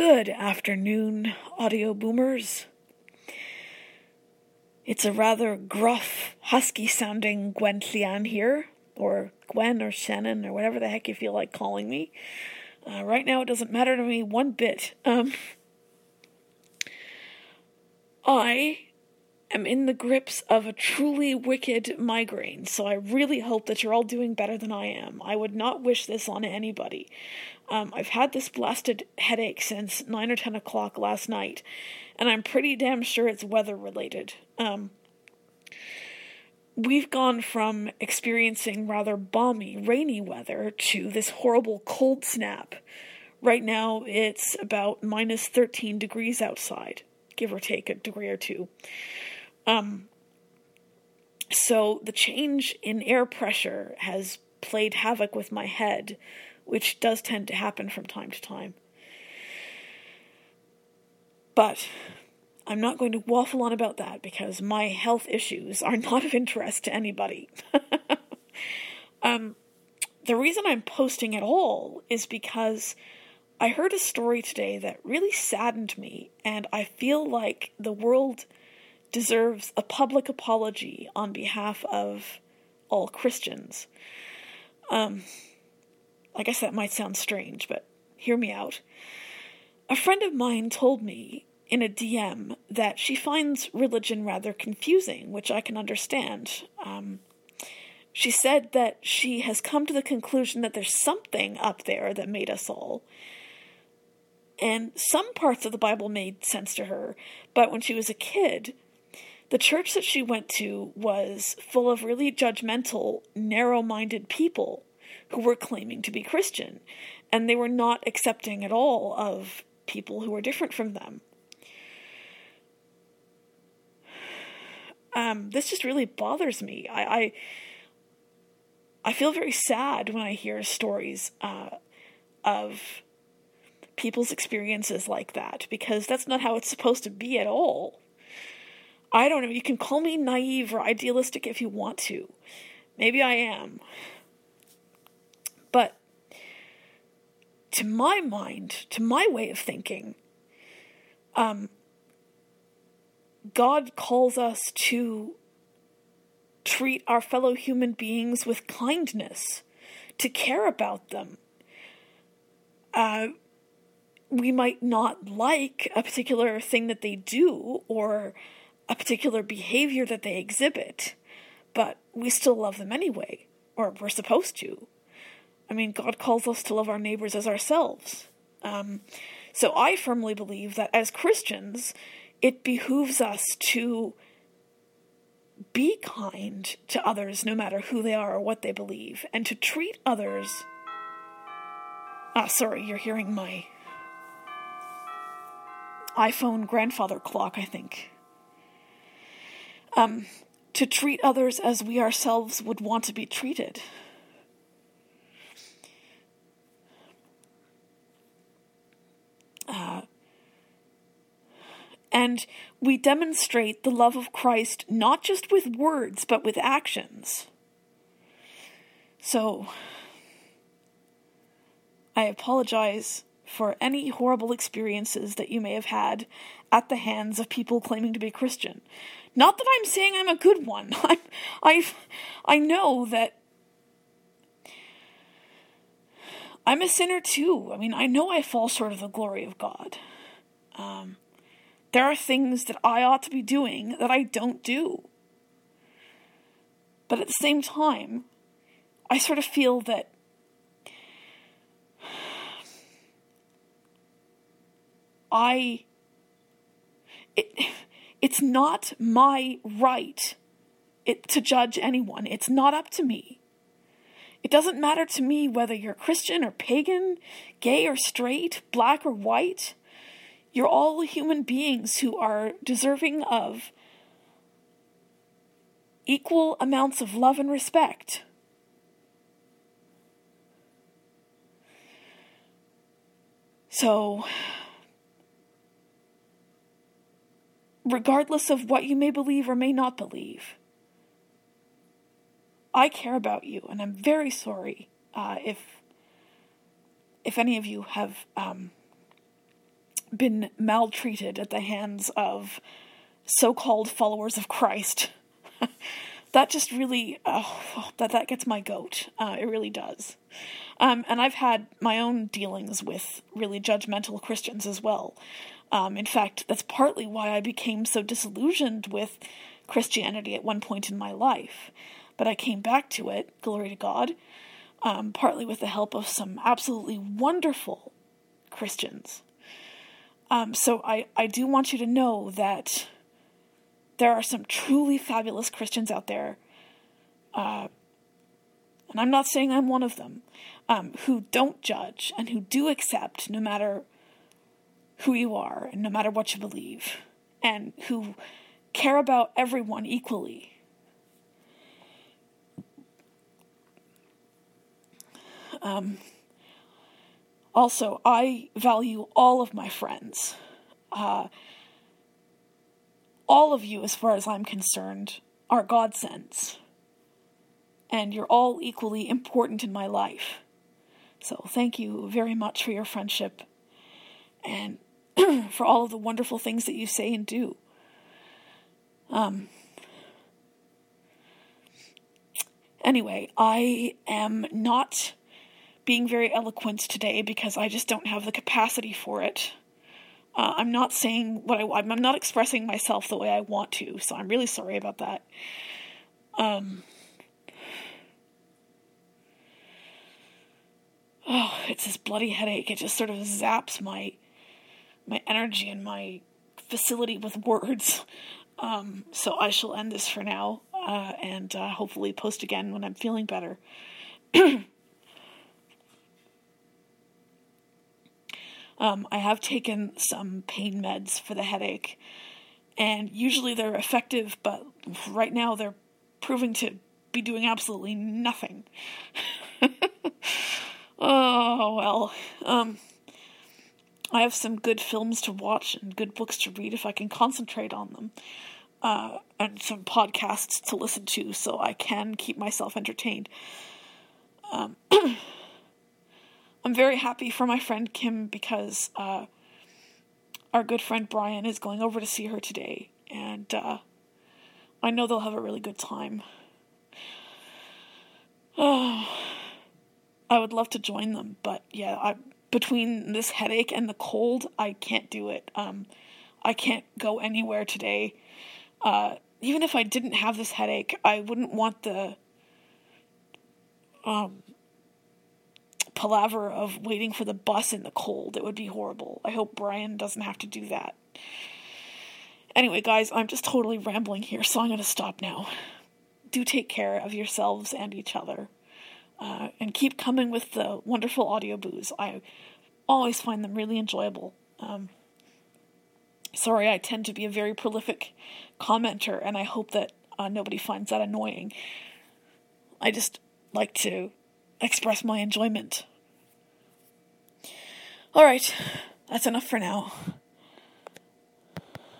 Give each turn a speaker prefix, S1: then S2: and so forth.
S1: Good afternoon, audio boomers. It's a rather gruff, husky-sounding Gwen Llian here, or Gwen or Shannon, or whatever the heck you feel like calling me. Right now it doesn't matter to me one bit. I am in the grips of a truly wicked migraine, so I really hope that you're all doing better than I am. I would not wish this on anybody. I've had this blasted headache since 9 or 10 o'clock last night, and I'm pretty damn sure it's weather-related. We've gone from experiencing rather balmy, rainy weather to this horrible cold snap. Right now, it's about minus 13 degrees outside, give or take a degree or two. So the change in air pressure has played havoc with my head, which does tend to happen from time to time. But I'm not going to waffle on about that because my health issues are not of interest to anybody. The reason I'm posting at all is because I heard a story today that really saddened me, and I feel like the world deserves a public apology on behalf of all Christians. I guess that might sound strange, but hear me out. A friend of mine told me in a DM that she finds religion rather confusing, which I can understand. She said that she has come to the conclusion that there's something up there that made us all. And some parts of the Bible made sense to her, but when she was a kid, the church that she went to was full of really judgmental, narrow-minded people who were claiming to be Christian, and they were not accepting at all of people who were different from them. This just really bothers me. I feel very sad when I hear stories of people's experiences like that, because that's not how it's supposed to be at all. I don't know, you can call me naive or idealistic if you want to. Maybe I am. But to my mind, to my way of thinking, God calls us to treat our fellow human beings with kindness, to care about them. We might not like a particular thing that they do or a particular behavior that they exhibit, but we still love them anyway, or we're supposed to. I mean, God calls us to love our neighbors as ourselves. So I firmly believe that as Christians, it behooves us to be kind to others, no matter who they are or what they believe, and to treat others... sorry, you're hearing my iPhone grandfather clock, I think. To treat others as we ourselves would want to be treated. And we demonstrate the love of Christ not just with words, but with actions. So, I apologize for any horrible experiences that you may have had at the hands of people claiming to be Christian. Not that I'm saying I'm a good one. I know that I'm a sinner too. I mean, I know I fall short of the glory of God. There are things that I ought to be doing that I don't do. But at the same time, I sort of feel that it's not my right to judge anyone. It's not up to me. It doesn't matter to me whether you're Christian or pagan, gay or straight, black or white. You're all human beings who are deserving of equal amounts of love and respect. So, regardless of what you may believe or may not believe, I care about you, and I'm very sorry if any of you have been maltreated at the hands of so-called followers of Christ. That just really, that gets my goat. It really does. And I've had my own dealings with really judgmental Christians as well. In fact, that's partly why I became so disillusioned with Christianity at one point in my life. But I came back to it, glory to God, partly with the help of some absolutely wonderful Christians. So I do want you to know that there are some truly fabulous Christians out there, and I'm not saying I'm one of them, who don't judge and who do accept no matter who you are and no matter what you believe, and who care about everyone equally. Also, I value all of my friends. All of you, as far as I'm concerned, are godsends. And you're all equally important in my life. So thank you very much for your friendship and for all of the wonderful things that you say and do. Anyway, I am not being very eloquent today because I just don't have the capacity for it. I'm not saying what I'm not expressing myself the way I want to, so I'm really sorry about that. It's this bloody headache. It just sort of zaps my energy and my facility with words. So I shall end this for now, and hopefully post again when I'm feeling better. I have taken some pain meds for the headache, and usually they're effective, but right now they're proving to be doing absolutely nothing. Oh, well. I have some good films to watch and good books to read if I can concentrate on them, and some podcasts to listen to so I can keep myself entertained. I'm very happy for my friend Kim because our good friend Brian is going over to see her today, and I know they'll have a really good time. I would love to join them, but yeah, between this headache and the cold, I can't do it. I can't go anywhere today. Even if I didn't have this headache, I wouldn't want the palaver of waiting for the bus in the cold. It would be horrible. I hope Brian doesn't have to do that. Anyway, guys, I'm just totally rambling here, so I'm going to stop now. Do take care of yourselves and each other. And keep coming with the wonderful audio boos. I always find them really enjoyable. Sorry, I tend to be a very prolific commenter, and I hope that nobody finds that annoying. I just like to express my enjoyment. Alright, that's enough for now.